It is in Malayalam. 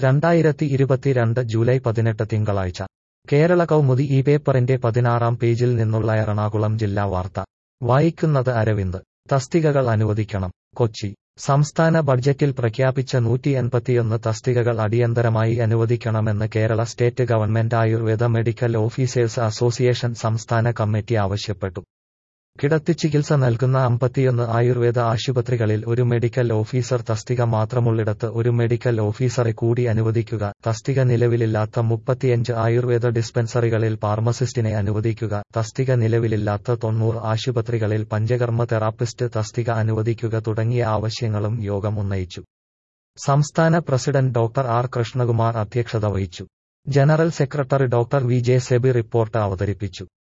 2022 ജൂലൈ 18 തിങ്കളാഴ്ച കേരള കൗമുദി ഈ പേപ്പറിന്റെ 16-ാം പേജിൽ നിന്നുള്ള എറണാകുളം ജില്ലാ വാർത്ത വായിക്കുന്നത് അരവിന്ദ്. തസ്തികകൾ അനുവദിക്കണം. കൊച്ചി. സംസ്ഥാന ബഡ്ജറ്റിൽ പ്രഖ്യാപിച്ച 181 തസ്തികകൾ അടിയന്തരമായി അനുവദിക്കണമെന്ന് Kerala state government Ayurveda medical officers association സംസ്ഥാന കമ്മിറ്റി ആവശ്യപ്പെട്ടു. കിടത്തിച്ചികിത്സ നൽകുന്ന 51 ആയുർവേദ ആശുപത്രികളിൽ ഒരു മെഡിക്കൽ ഓഫീസർ തസ്തിക മാത്രമുള്ളിടത്ത് ഒരു മെഡിക്കൽ ഓഫീസറെ കൂടി അനുവദിക്കുക. തസ്തിക നിലവിലില്ലാത്ത 35 ആയുർവേദ ഡിസ്പെൻസറികളിൽ ഫാർമസിസ്റ്റിനെ അനുവദിക്കുക. തസ്തിക നിലവിലില്ലാത്ത 90 ആശുപത്രികളിൽ പഞ്ചകർമ്മ തെറാപ്പിസ്റ്റ് തസ്തിക അനുവദിക്കുക തുടങ്ങിയ ആവശ്യങ്ങളും യോഗം ഉന്നയിച്ചു. സംസ്ഥാന പ്രസിഡന്റ് ഡോക്ടർ ആർ കൃഷ്ണകുമാർ അധ്യക്ഷത വഹിച്ചു. General secretary doctor V J Sebi report അവതരിപ്പിച്ചു.